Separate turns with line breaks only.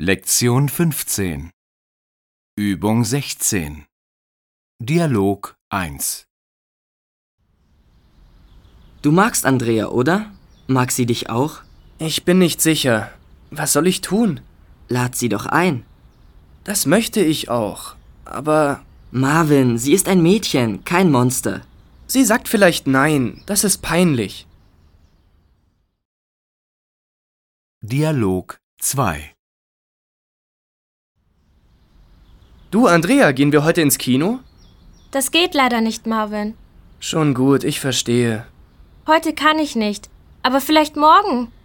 Lektion 15 Übung 16 Dialog 1
Du magst Andrea, oder? Mag sie dich auch?
Ich bin nicht sicher. Was soll ich tun?
Lad sie doch ein.
Das möchte ich auch. Aber
Marvin, sie ist ein Mädchen, kein Monster.
sie sagt vielleicht nein. Das ist peinlich.
Dialog 2
Du, Andrea, gehen wir heute ins Kino?
Das geht leider nicht, Marvin.
Schon gut, ich verstehe.
Heute kann ich nicht, aber vielleicht morgen.